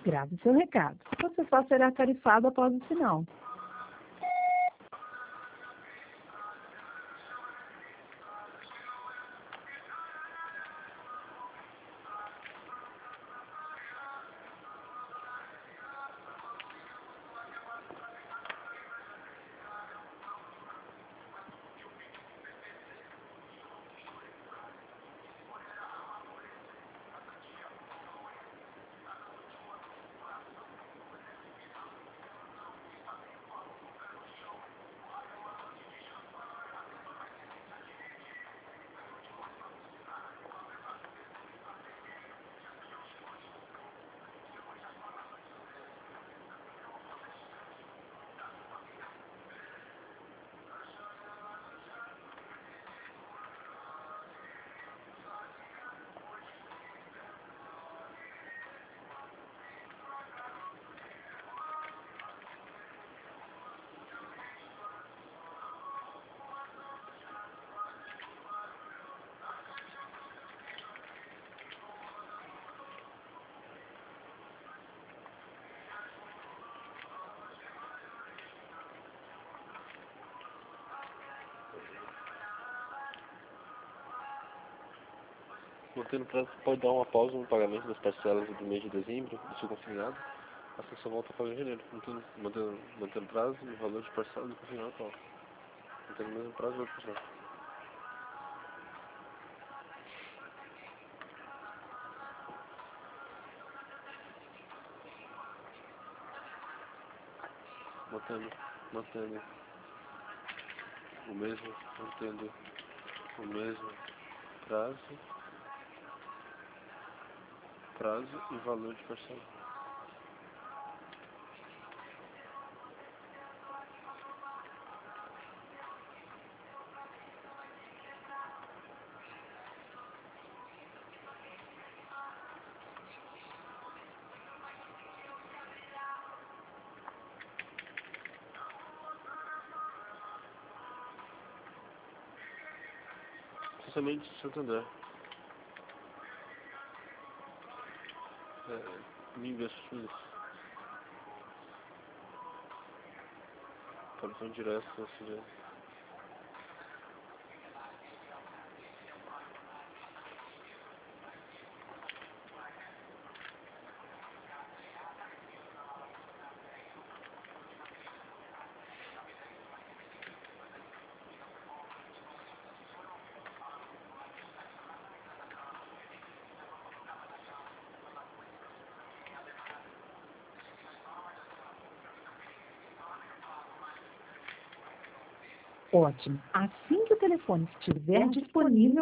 Grave seu recado. Você só será tarifado após o sinal. Mantendo o prazo, pode dar uma pausa no pagamento das parcelas do mês de dezembro do seu consignado, assim que só volta a pagar em janeiro. Mantendo o prazo e o valor de parcela do consignado atual. Mantendo o mesmo prazo e o valor de parcela. Mantendo o mesmo prazo e valor de parcela. Somente Santander. Investimentos. Cartão direto, ou seja, Ótimo. Assim que o telefone estiver disponível,